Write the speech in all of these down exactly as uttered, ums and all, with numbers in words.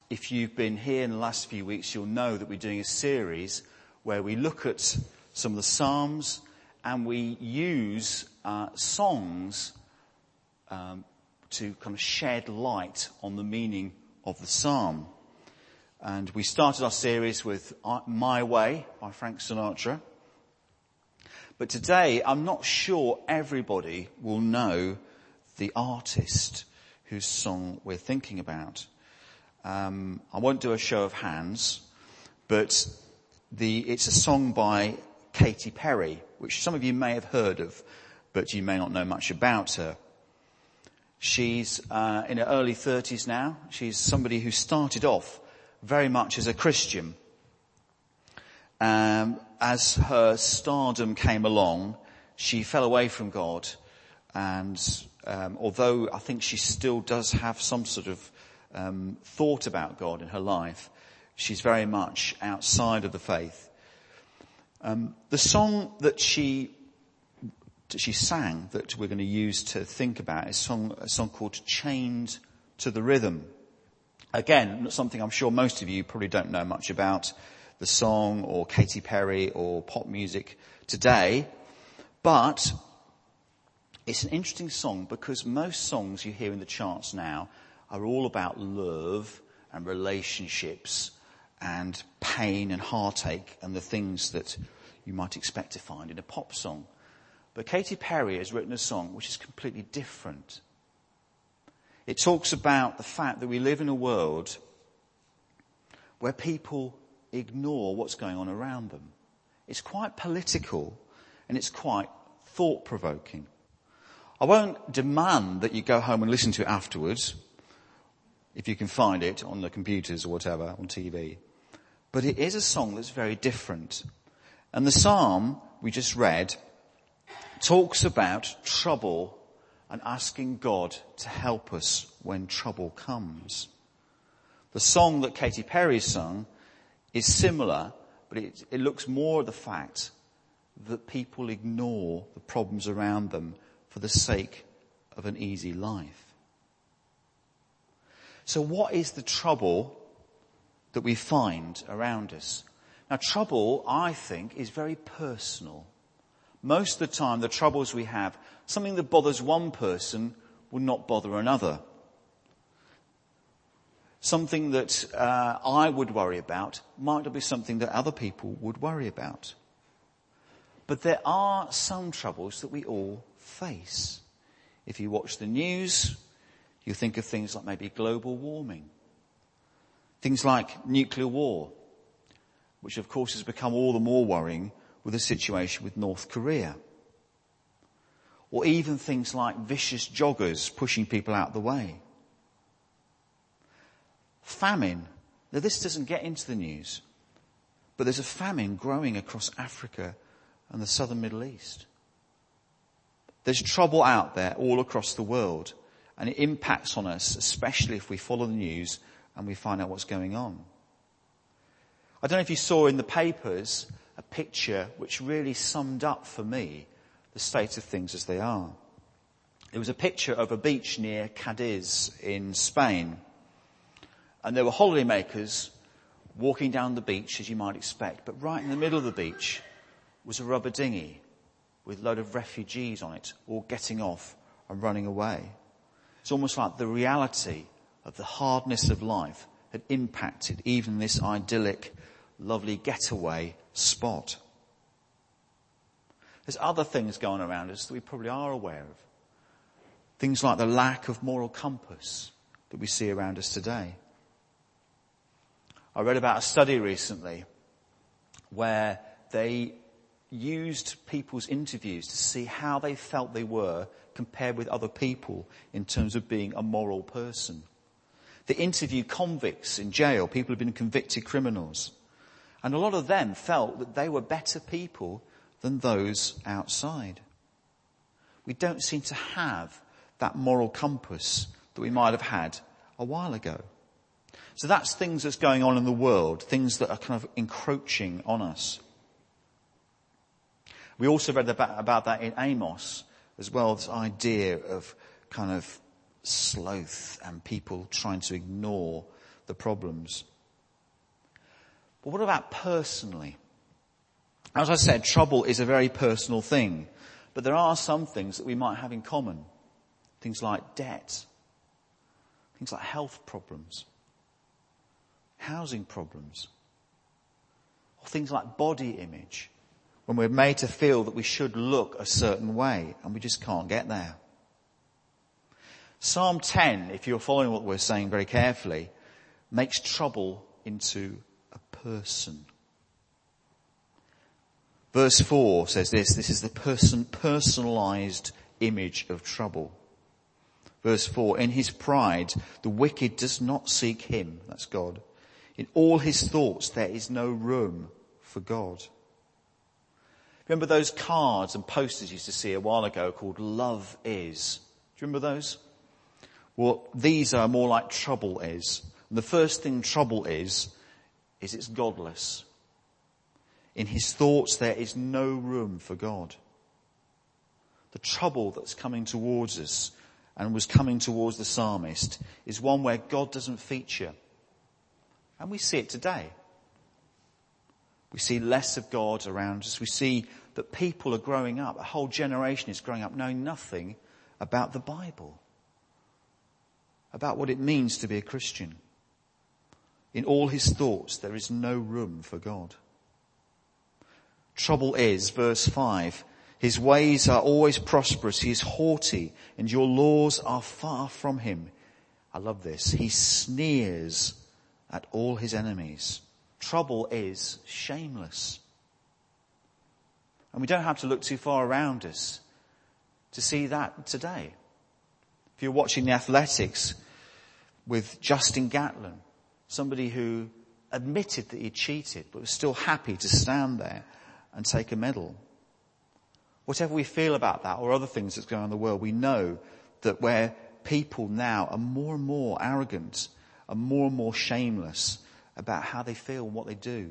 if you've been here in the last few weeks, you'll know that we're doing a series where we look at some of the Psalms and we use uh, songs um, to kind of shed light on the meaning of the Psalm. And we started our series with My Way by Frank Sinatra. But today, I'm not sure everybody will know the artist whose song we're thinking about. Um, I won't do a show of hands, but the, it's a song by Katy Perry, which some of you may have heard of, but you may not know much about her. She's uh, in her early thirties now. She's somebody who started off very much as a Christian. Um, as her stardom came along, she fell away from God, and um, although I think she still does have some sort of um, thought about God in her life, she's very much outside of the faith. Um, the song that she that she sang that we're going to use to think about is a song, a song called "Chained to the Rhythm." Again, something I'm sure most of you probably don't know much about the song or Katy Perry or pop music today, but it's an interesting song because most songs you hear in the charts now are all about love and relationships and pain and heartache and the things that you might expect to find in a pop song. But Katy Perry has written a song which is completely different. It talks about the fact that we live in a world where people ignore what's going on around them. It's quite political and it's quite thought-provoking. I won't demand that you go home and listen to it afterwards, if you can find it on the computers or whatever, on T V. But it is a song that's very different. And the psalm we just read talks about trouble and asking God to help us when trouble comes. The song that Katy Perry sung is similar, but it, it looks more at the fact that people ignore the problems around them for the sake of an easy life. So what is the trouble that we find around us? Now, trouble, I think, is very personal. Most of the time, the troubles we have, something that bothers one person will not bother another. Something that uh, I would worry about might not be something that other people would worry about. But there are some troubles that we all face. If you watch the news, you think of things like maybe global warming. Things like nuclear war, which of course has become all the more worrying with the situation with North Korea. Or even things like vicious joggers pushing people out of the way. Famine. Now this doesn't get into the news, but there's a famine growing across Africa and the southern Middle East. There's trouble out there all across the world, and it impacts on us, especially if we follow the news and we find out what's going on. I don't know if you saw in the papers a picture which really summed up for me the state of things as they are. It was a picture of a beach near Cadiz in Spain. And there were holidaymakers walking down the beach, as you might expect. But right in the middle of the beach was a rubber dinghy with a load of refugees on it, all getting off and running away. It's almost like the reality of the hardness of life had impacted even this idyllic, lovely getaway spot. There's other things going around us that we probably are aware of. Things like the lack of moral compass that we see around us today. I read about a study recently where they used people's interviews to see how they felt they were compared with other people in terms of being a moral person. They interviewed convicts in jail, people who've been convicted criminals. And a lot of them felt that they were better people than those outside. We don't seem to have that moral compass that we might have had a while ago. So that's things that's going on in the world, things that are kind of encroaching on us. We also read about, about that in Amos as well, this idea of kind of sloth and people trying to ignore the problems. But what about personally? As I said, trouble is a very personal thing. But there are some things that we might have in common. Things like debt. Things like health problems. Housing problems. Or things like body image. When we're made to feel that we should look a certain way and we just can't get there. Psalm ten, if you're following what we're saying very carefully, makes trouble into a person. Verse four says this, this is the person, personalized image of trouble. Verse four, in his pride, the wicked does not seek him, that's God. In all his thoughts, there is no room for God. Remember those cards and posters you used to see a while ago called Love Is? Do you remember those? Well, these are more like trouble is. And the first thing trouble is, is it's godless. In his thoughts, there is no room for God. The trouble that's coming towards us and was coming towards the psalmist is one where God doesn't feature. And we see it today. We see less of God around us. We see that people are growing up, a whole generation is growing up knowing nothing about the Bible, about what it means to be a Christian. In all his thoughts, there is no room for God. Trouble is, verse five, his ways are always prosperous. He is haughty and your laws are far from him. I love this. He sneers at all his enemies. Trouble is shameless. And we don't have to look too far around us to see that today. If you're watching the athletics with Justin Gatlin, somebody who admitted that he cheated but was still happy to stand there and take a medal. Whatever we feel about that or other things that's going on in the world, we know that where people now are more and more arrogant and more and more shameless about how they feel and what they do.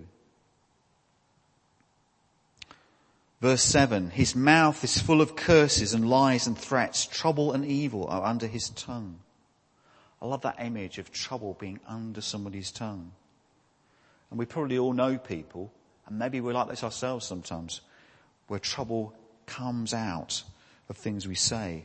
Verse seven, his mouth is full of curses and lies and threats. Trouble and evil are under his tongue. I love that image of trouble being under somebody's tongue. And we probably all know people, and maybe we're like this ourselves sometimes, where trouble comes out of things we say.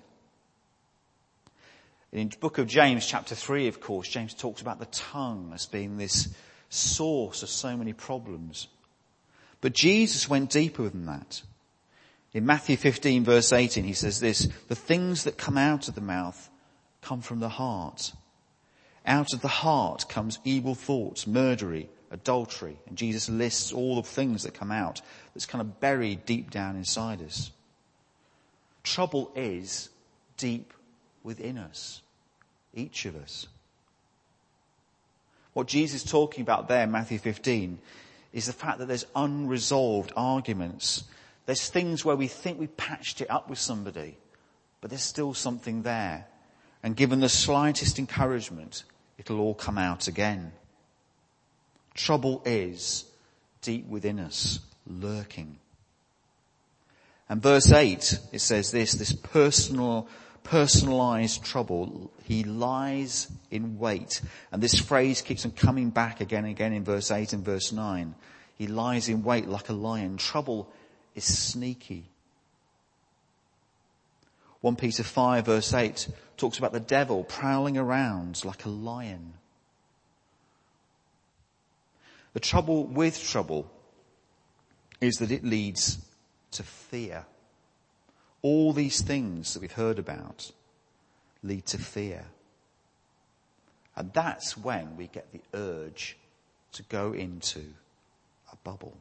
In the book of James, chapter three, of course, James talks about the tongue as being this source of so many problems. But Jesus went deeper than that. In Matthew fifteen, verse eighteen, he says this, the things that come out of the mouth come from the heart. Out of the heart comes evil thoughts, murder, adultery. And Jesus lists all the things that come out that's kind of buried deep down inside us. Trouble is deep within us, each of us. What Jesus is talking about there in Matthew fifteen is the fact that there's unresolved arguments. There's things where we think we patched it up with somebody, but there's still something there. And given the slightest encouragement, it'll all come out again. Trouble is deep within us, lurking. And verse eight, it says this, this personal, personalized trouble, he lies in wait. And this phrase keeps on coming back again and again in verse eight and verse nine. He lies in wait like a lion. Trouble is sneaky. First Peter five verse eight talks about the devil prowling around like a lion. The trouble with trouble is that it leads to fear. All these things that we've heard about lead to fear. And that's when we get the urge to go into a bubble.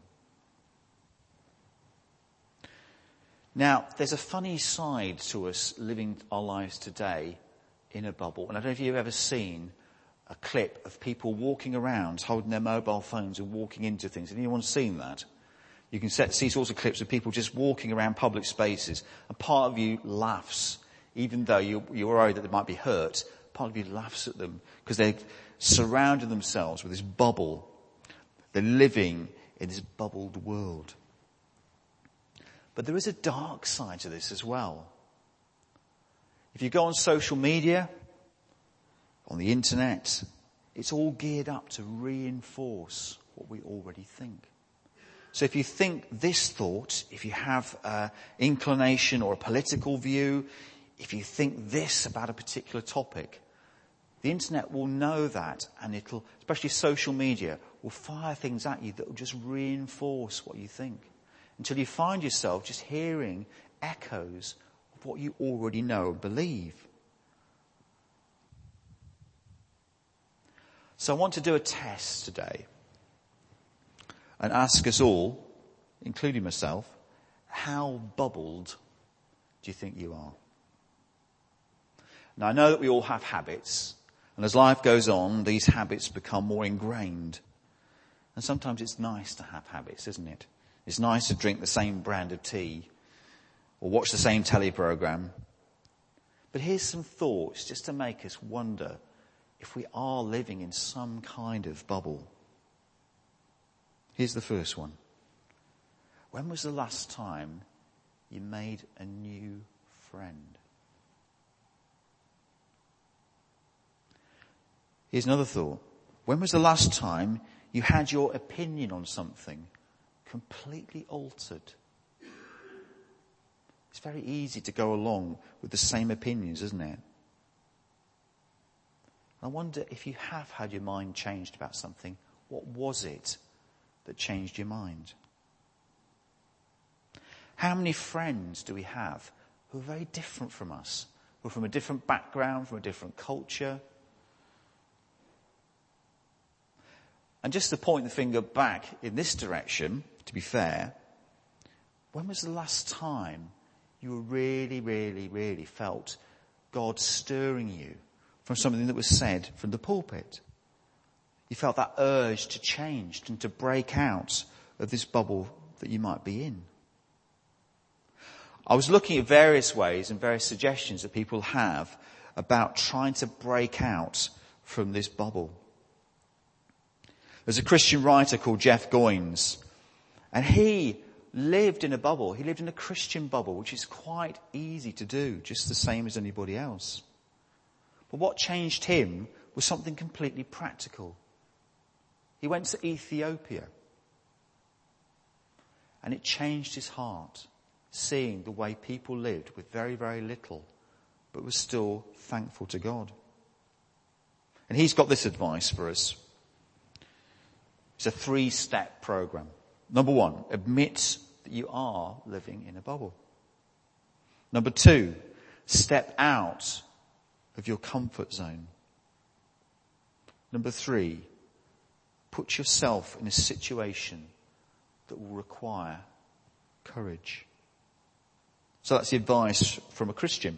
Now, there's a funny side to us living our lives today in a bubble. And I don't know if you've ever seen a clip of people walking around holding their mobile phones and walking into things. Has anyone seen that? You can set, see sorts of clips of people just walking around public spaces, and part of you laughs, even though you, you're worried that they might be hurt. Part of you laughs at them because they've surrounded themselves with this bubble. They're living in this bubbled world. But there is a dark side to this as well. If you go on social media, on the internet, it's all geared up to reinforce what we already think. So if you think this thought, if you have an inclination or a political view, if you think this about a particular topic, the internet will know that, and it'll, especially social media, will fire things at you that will just reinforce what you think, until you find yourself just hearing echoes of what you already know and believe. So I want to do a test today and ask us all, including myself, how bubbled do you think you are? Now I know that we all have habits, and as life goes on, these habits become more ingrained. And sometimes it's nice to have habits, isn't it? It's nice to drink the same brand of tea or watch the same telly program. But here's some thoughts just to make us wonder if we are living in some kind of bubble. Here's the first one. When was the last time you made a new friend? Here's another thought. When was the last time you had your opinion on something completely altered? It's very easy to go along with the same opinions, isn't it? I wonder if you have had your mind changed about something. What was it that changed your mind? How many friends do we have who are very different from us, who are from a different background, from a different culture? And just to point the finger back in this direction, to be fair, when was the last time you really, really, really felt God stirring you from something that was said from the pulpit? You felt that urge to change and to break out of this bubble that you might be in. I was looking at various ways and various suggestions that people have about trying to break out from this bubble. There's a Christian writer called Jeff Goins, and he lived in a bubble. He lived in a Christian bubble, which is quite easy to do, just the same as anybody else. But what changed him was something completely practical. He went to Ethiopia, and it changed his heart, seeing the way people lived with very, very little, but were still thankful to God. And he's got this advice for us. It's a three-step program. Number one, admit that you are living in a bubble. Number two, step out of your comfort zone. Number three, put yourself in a situation that will require courage. So that's the advice from a Christian.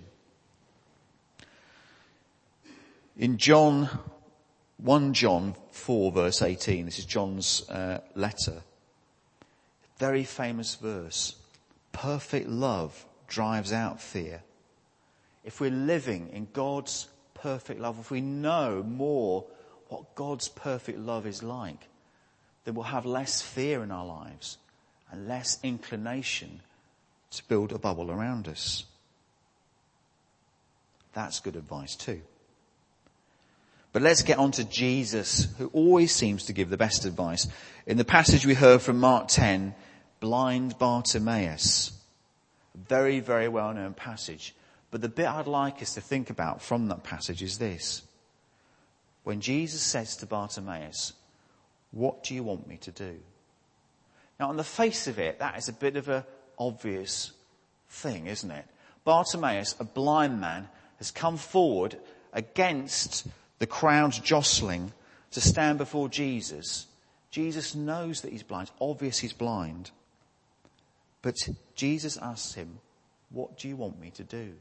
In John, First John four verse eighteen, this is John's uh, letter. Very famous verse. Perfect love drives out fear. If we're living in God's perfect love, if we know more what God's perfect love is like, then we'll have less fear in our lives and less inclination to build a bubble around us. That's good advice too. But let's get on to Jesus, who always seems to give the best advice. In the passage we heard from Mark ten, blind Bartimaeus. A very, very well-known passage. But the bit I'd like us to think about from that passage is this. When Jesus says to Bartimaeus, "What do you want me to do?" Now, on the face of it, that is a bit of an obvious thing, isn't it? Bartimaeus, a blind man, has come forward against the crowd jostling to stand before Jesus. Jesus knows that he's blind. Obvious he's blind. But Jesus asks him, "What do you want me to do?"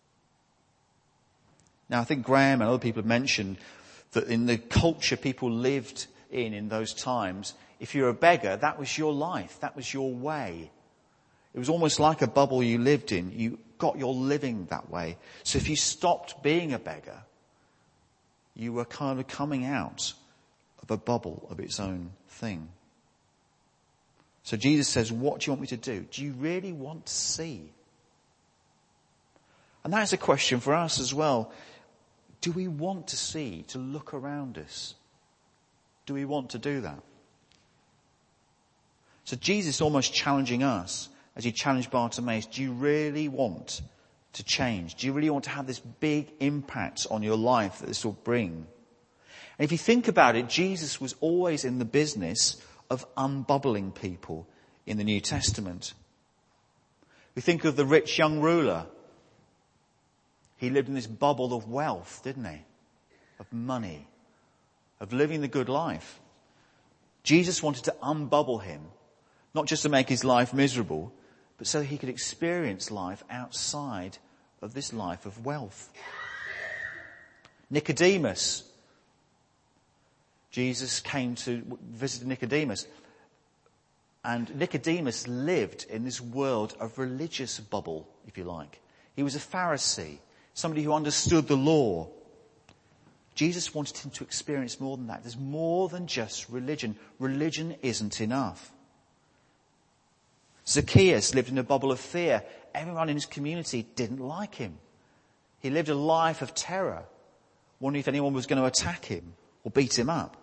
Now, I think Graham and other people have mentioned that in the culture people lived in in those times, if you're a beggar, that was your life. That was your way. It was almost like a bubble you lived in. You got your living that way. So if you stopped being a beggar, you were kind of coming out of a bubble of its own thing. So Jesus says, "What do you want me to do? Do you really want to see?" And that is a question for us as well. Do we want to see, to look around us? Do we want to do that? So Jesus is almost challenging us as he challenged Bartimaeus. Do you really want to change? Do you really want to have this big impact on your life that this will bring? And if you think about it, Jesus was always in the business of unbubbling people in the New Testament. We think of the rich young ruler. He lived in this bubble of wealth, didn't he? Of money, of living the good life. Jesus wanted to unbubble him, not just to make his life miserable, but so he could experience life outside of this life of wealth. Nicodemus. Jesus came to visit Nicodemus. And Nicodemus lived in this world of religious bubble, if you like. He was a Pharisee, somebody who understood the law. Jesus wanted him to experience more than that. There's more than just religion. Religion isn't enough. Zacchaeus lived in a bubble of fear. Everyone in his community didn't like him. He lived a life of terror, wondering if anyone was going to attack him or beat him up.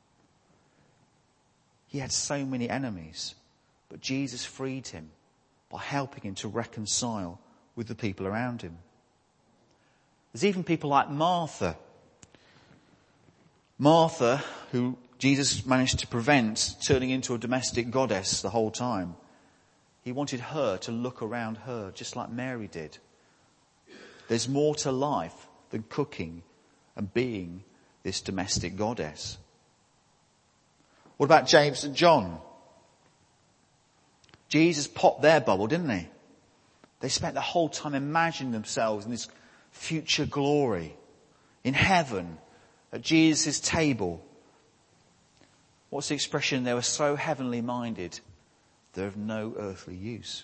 He had so many enemies, but Jesus freed him by helping him to reconcile with the people around him. There's even people like Martha. Martha, who Jesus managed to prevent turning into a domestic goddess the whole time. He wanted her to look around her, just like Mary did. There's more to life than cooking and being this domestic goddess. What about James and John? Jesus popped their bubble, didn't he? They spent the whole time imagining themselves in this future glory, in heaven, at Jesus' table. What's the expression? They were so heavenly minded, they're of no earthly use.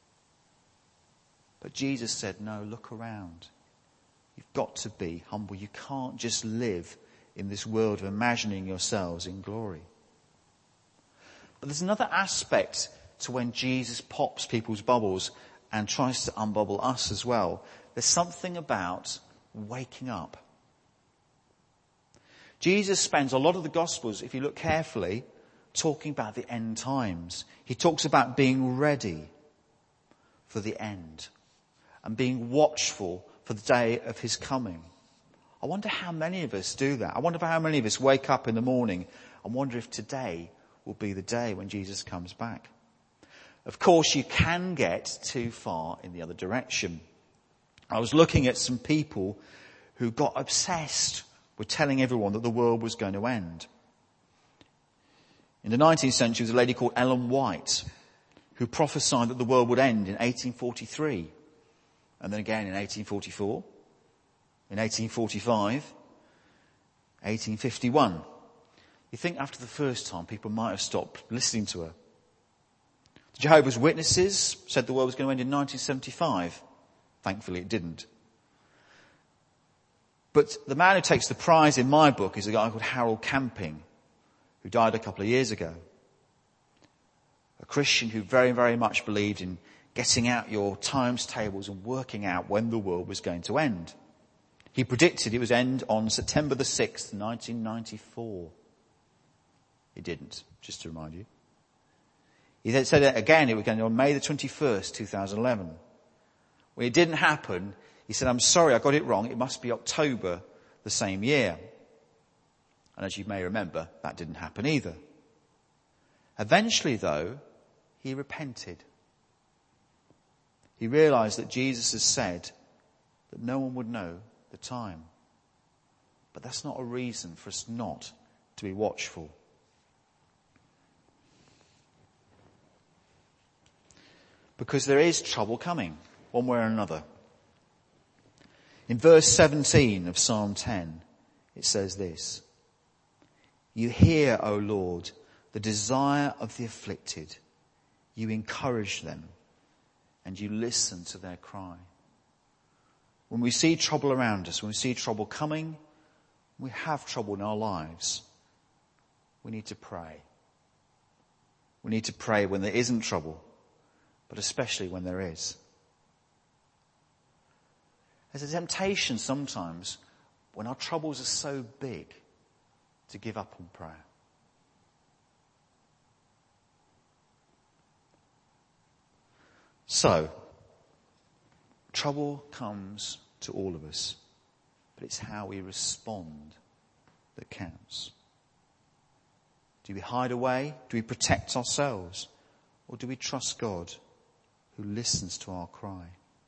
But Jesus said, no, look around. You've got to be humble. You can't just live in this world of imagining yourselves in glory. But there's another aspect to when Jesus pops people's bubbles and tries to unbubble us as well. There's something about waking up. Jesus spends a lot of the Gospels, if you look carefully, talking about the end times. He talks about being ready for the end and being watchful for the day of his coming. I wonder how many of us do that. I wonder how many of us wake up in the morning and wonder if today will be the day when Jesus comes back. Of course, you can get too far in the other direction. I was looking at some people who got obsessed with telling everyone that the world was going to end. In the nineteenth century, there was a lady called Ellen White who prophesied that the world would end in eighteen forty-three, and then again in eighteen forty-four, in eighteen forty-five, eighteen fifty-one. You think after the first time people might have stopped listening to her. The Jehovah's Witnesses said the world was going to end in nineteen seventy-five. Thankfully it didn't. But the man who takes the prize in my book is a guy called Harold Camping, who died a couple of years ago. A Christian who very, very much believed in getting out your times tables and working out when the world was going to end. He predicted it would end on September the sixth, nineteen ninety-four. It didn't, just to remind you. He then said it again, it was going on May the twenty-first, two thousand eleven. When it didn't happen, he said, I'm sorry, I got it wrong. It must be October the same year. And as you may remember, that didn't happen either. Eventually, though, he repented. He realized that Jesus has said that no one would know the time. But that's not a reason for us not to be watchful. Because there is trouble coming, one way or another. In verse seventeen of Psalm ten, it says this: You hear, O Lord, the desire of the afflicted. You encourage them, and you listen to their cry. When we see trouble around us, when we see trouble coming, we have trouble in our lives, we need to pray. We need to pray when there isn't trouble, but especially when there is. There's a temptation sometimes when our troubles are so big to give up on prayer. So, trouble comes to all of us, but it's how we respond that counts. Do we hide away? Do we protect ourselves? Or do we trust God who listens to our cry?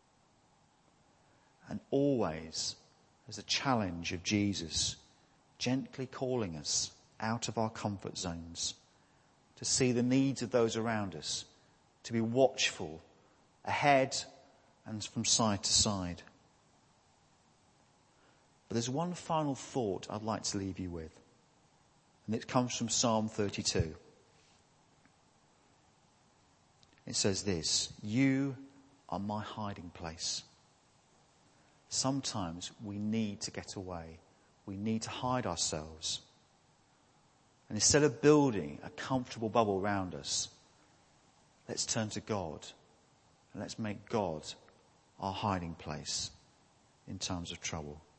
And always, as a challenge of Jesus, gently calling us out of our comfort zones, to see the needs of those around us, to be watchful ahead and from side to side. But there's one final thought I'd like to leave you with, and it comes from Psalm thirty-two. It says this: you are my hiding place. Sometimes we need to get away. We need to hide ourselves. And instead of building a comfortable bubble around us, let's turn to God and let's make God our hiding place in times of trouble.